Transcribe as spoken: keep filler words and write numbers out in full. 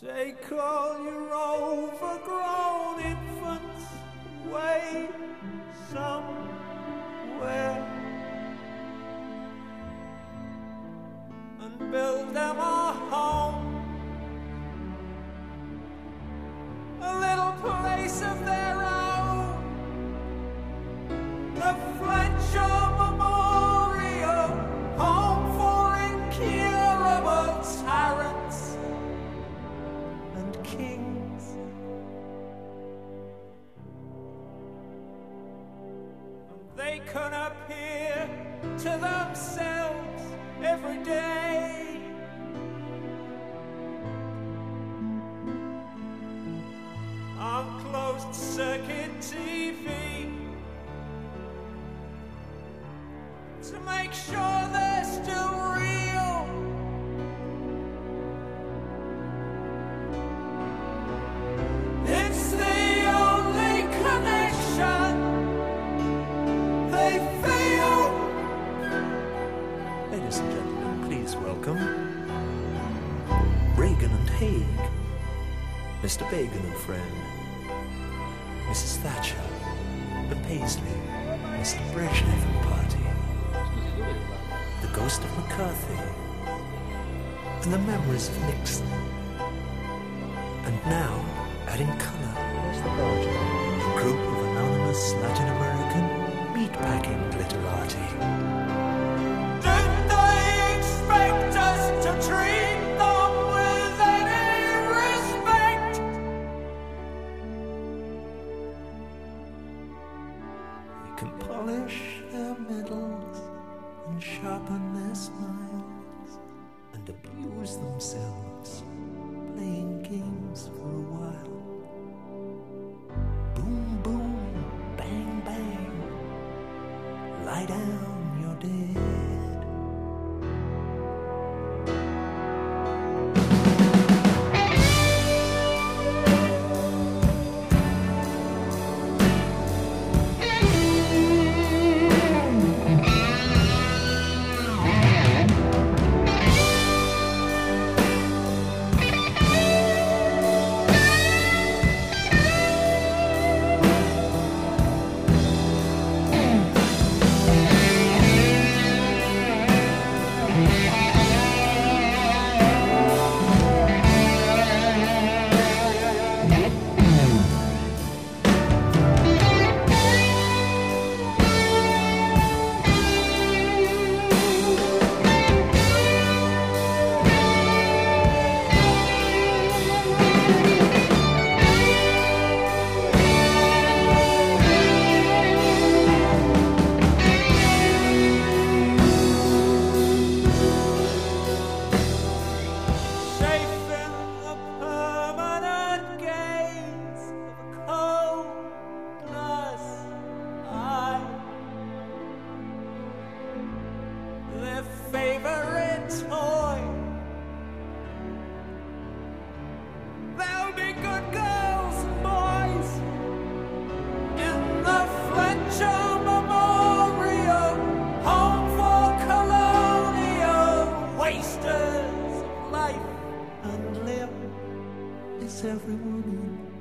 Take all your overgrown infants away somewhere and build them a home, a little place of their own, the Fletcher Memorial Home for Incurable Tyrants and Kings. And they can appear to themselves every day on closed circuit T V to make sure they're still real. It's the only connection they feel. Ladies and gentlemen, please welcome Reagan and Haig, Mister Bagan and friend, Missus Thatcher, the Paisley, Mister Brezhnev and party, the ghost of McCarthy, and the memories of Nixon. And now, adding colour, a group of anonymous Latin American meatpacking glitterati. Did they expect us to treat them with any respect? They can polish their medals and sharpen their smiles and abuse themselves playing games for a while. Boom, boom, bang, bang, lie down, you're dead. Safe in the permanent gaze of a cold glass eye, their favorite toy. They'll be good girls and boys in the Fletcher Memorial Home for Colonial Wasters of Life and Limb. Is everyone in?